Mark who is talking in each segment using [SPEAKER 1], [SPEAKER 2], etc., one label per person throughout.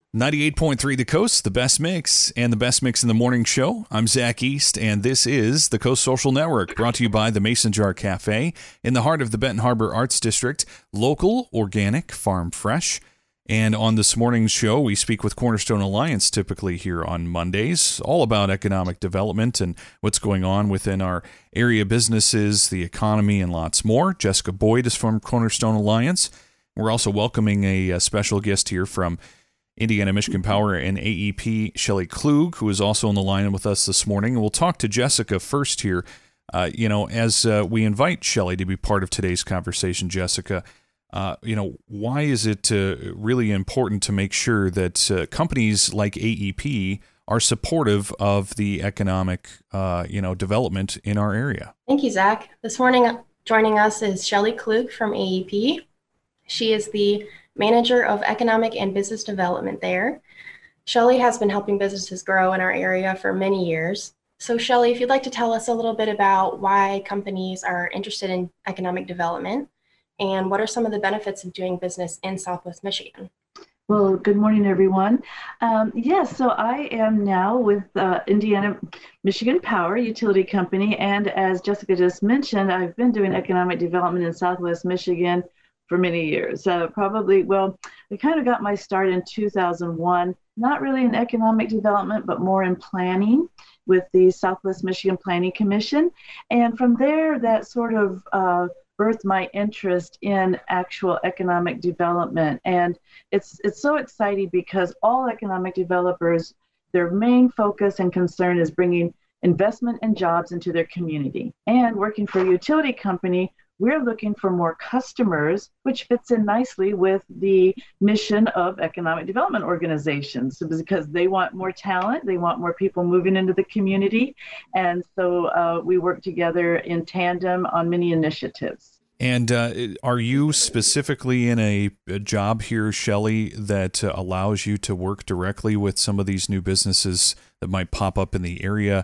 [SPEAKER 1] 98.3 The Coast, the best mix, and the best mix in the morning show. I'm Zach East, and this is the Coast Social Network, brought to you by the Mason Jar Cafe in the heart of the Benton Harbor Arts District. Local, organic, farm fresh. And on this morning's show, we speak with Cornerstone Alliance, typically here on Mondays, all about economic development and what's going on within our area businesses, the economy, and lots more. Jessica Boyd is from Cornerstone Alliance. We're also welcoming a special guest here from Indiana Michigan Power and AEP, Shelley Klug, who is also on the line with us this morning. And we'll talk to Jessica first here. As we invite Shelley to be part of today's conversation, Jessica, why is it really important to make sure that companies like AEP are supportive of the economic, development in our area?
[SPEAKER 2] Thank you, Zach. This morning, joining us is Shelley Klug from AEP. She is the Manager of Economic and Business Development there. Shelley has been helping businesses grow in our area for many years. So Shelley, if you'd like to tell us a little bit about why companies are interested in economic development and what are some of the benefits of doing business in Southwest Michigan?
[SPEAKER 3] Well, good morning, everyone. So I am now with Indiana Michigan Power Utility Company, and as Jessica just mentioned, I've been doing economic development in Southwest Michigan for many years. I kind of got my start in 2001, not really in economic development, but more in planning with the Southwest Michigan Planning Commission. And from there, that sort of birthed my interest in actual economic development. And it's so exciting because all economic developers, their main focus and concern is bringing investment and jobs into their community. And working for a utility company, we're looking for more customers, which fits in nicely with the mission of economic development organizations, because they want more talent, they want more people moving into the community, and so we work together in tandem on many initiatives.
[SPEAKER 1] And are you specifically in a job here, Shelley, that allows you to work directly with some of these new businesses that might pop up in the area?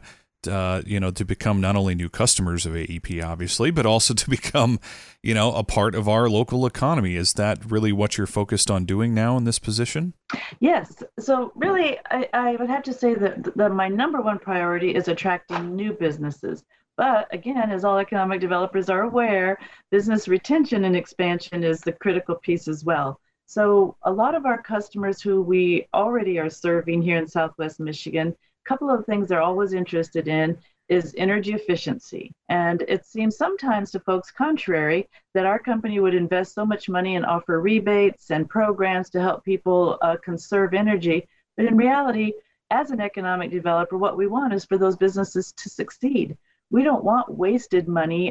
[SPEAKER 1] To become not only new customers of AEP, obviously, but also to become, a part of our local economy. Is that really what you're focused on doing now in this position?
[SPEAKER 3] Yes. So really, I would have to say that my number one priority is attracting new businesses. But again, as all economic developers are aware, business retention and expansion is the critical piece as well. So a lot of our customers who we already are serving here in Southwest Michigan, couple of things they're always interested in is energy efficiency. And it seems sometimes to folks contrary that our company would invest so much money and offer rebates and programs to help people conserve energy. But in reality, as an economic developer, what we want is for those businesses to succeed. We don't want wasted money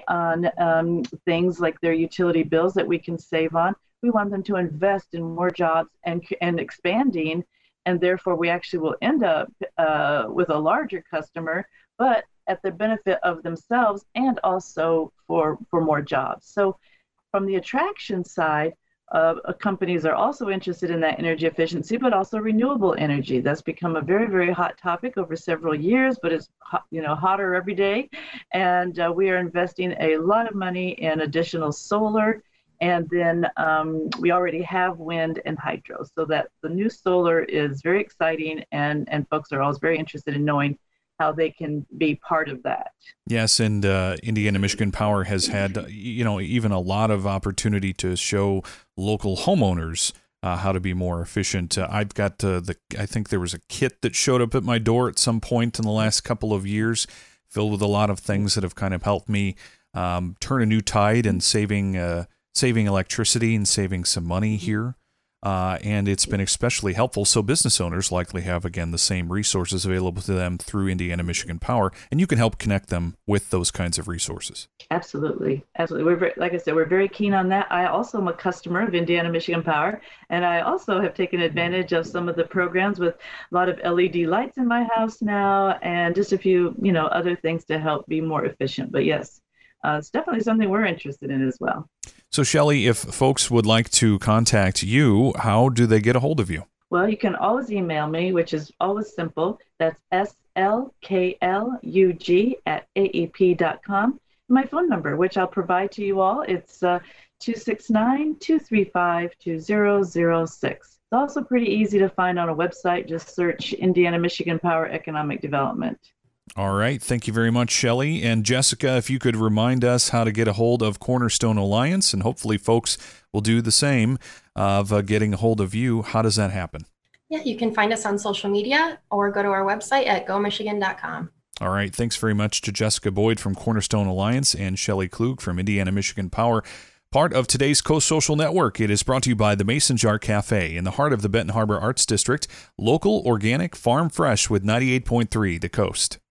[SPEAKER 3] on things like their utility bills that we can save on. We want them to invest in more jobs and expanding, and therefore we actually will end up with a larger customer, but at the benefit of themselves and also for more jobs. So from the attraction side, companies are also interested in that energy efficiency, but also renewable energy. That's become a very, very hot topic over several years, but it's hotter every day. And we are investing a lot of money in additional solar. And then we already have wind and hydro, so that the new solar is very exciting, and folks are always very interested in knowing how they can be part of that.
[SPEAKER 1] Yes, and Indiana Michigan Power has had, even a lot of opportunity to show local homeowners how to be more efficient. I've got I think there was a kit that showed up at my door at some point in the last couple of years, filled with a lot of things that have kind of helped me turn a new tide and saving electricity and saving some money here. And it's been especially helpful. So business owners likely have, again, the same resources available to them through Indiana Michigan Power, and you can help connect them with those kinds of resources.
[SPEAKER 3] Absolutely. Absolutely. Like I said, we're very keen on that. I also am a customer of Indiana Michigan Power, and I also have taken advantage of some of the programs with a lot of LED lights in my house now, and just a few, other things to help be more efficient. But yes, it's definitely something we're interested in as well.
[SPEAKER 1] So, Shelley, if folks would like to contact you, how do they get a hold of you?
[SPEAKER 3] Well, you can always email me, which is always simple. That's slklug@aep.com. My phone number, which I'll provide to you all, it's 269-235-2006. also pretty easy to find on a website. Just search Indiana Michigan Power Economic Development.
[SPEAKER 1] All right. Thank you very much, Shelley. And Jessica, if you could remind us how to get a hold of Cornerstone Alliance, and hopefully folks will do the same of getting a hold of you. How does that happen?
[SPEAKER 2] Yeah, you can find us on social media or go to our website at gomichigan.com.
[SPEAKER 1] All right. Thanks very much to Jessica Boyd from Cornerstone Alliance and Shelley Klug from Indiana Michigan Power. Part of today's Coast Social Network. It is brought to you by the Mason Jar Cafe in the heart of the Benton Harbor Arts District. Local, organic, farm fresh with 98.3 The Coast.